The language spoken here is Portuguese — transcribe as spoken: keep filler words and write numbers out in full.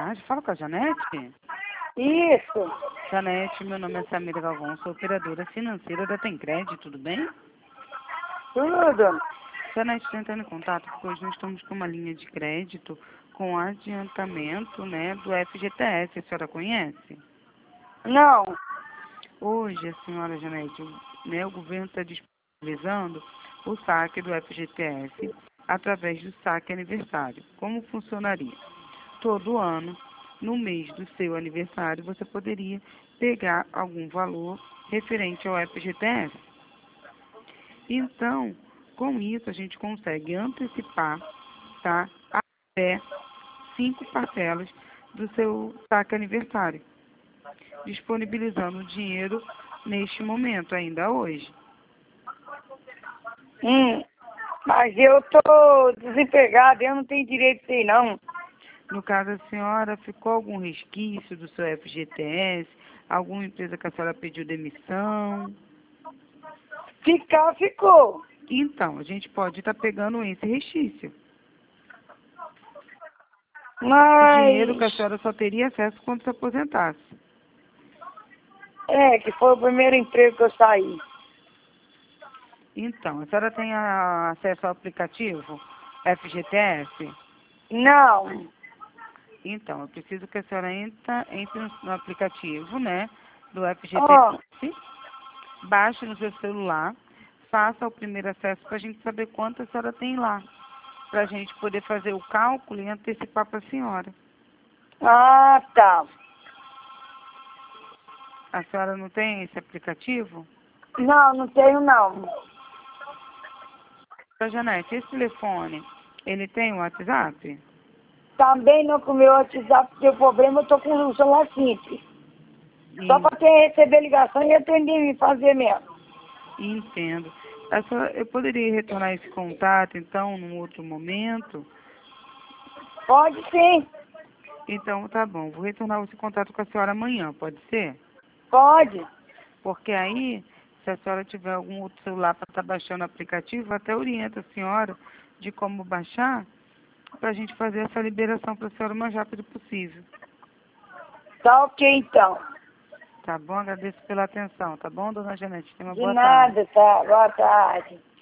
tarde. Fala com a Janete. Isso. Janete, meu nome é Samira Galvão, sou operadora financeira da Tem Crédito, tudo bem? Tudo. Janete, estou entrando em contato porque hoje nós estamos com uma linha de crédito com adiantamento, né, do F G T S. A senhora conhece? Não. Hoje, a senhora Janete, né, o governo está disponibilizando o saque do F G T S através do saque aniversário. Como funcionaria? Todo ano, no mês do seu aniversário, você poderia pegar algum valor referente ao F G T S. Então, com isso, a gente consegue antecipar, tá, até cinco parcelas do seu saque aniversário, disponibilizando o dinheiro neste momento, ainda hoje. Hum. Mas eu tô desempregada, eu não tenho direito a isso não. No caso, a senhora, ficou algum resquício do seu F G T S? Alguma empresa que a senhora pediu demissão? Ficar, ficou. Então, a gente pode estar pegando esse resquício. O dinheiro que a Mas... senhora só teria acesso quando se aposentasse. É, que foi o primeiro emprego que eu saí. Então, a senhora tem a- acesso ao aplicativo F G T S? Não. Então, eu preciso que a senhora entra, entre no no aplicativo, né, do F G T Ó, S, baixe no seu celular, faça o primeiro acesso para a gente saber quanto a senhora tem lá, para a gente poder fazer o cálculo e antecipar para a senhora. ah, tá. A senhora não tem esse aplicativo? Não, não tenho não. Sra. Janete, esse telefone, ele tem o WhatsApp? Também não com o meu WhatsApp, porque o problema eu tô com um celular simples. Só E- pra quem receber ligação e atender me fazer mesmo. Entendo. A senhora, eu poderia retornar esse contato, então, num outro momento? Pode sim, Então, tá bom. Vou retornar esse contato com a senhora amanhã, pode ser? pode. Porque aí, se a senhora tiver algum outro celular para estar baixando o aplicativo, até orienta a senhora de como baixar, para a gente fazer essa liberação para a senhora o mais rápido possível. Tá ok então. Tá bom? Agradeço pela atenção, tá bom, dona Janete? Tenha uma De boa tarde. nada, tá? Boa tarde.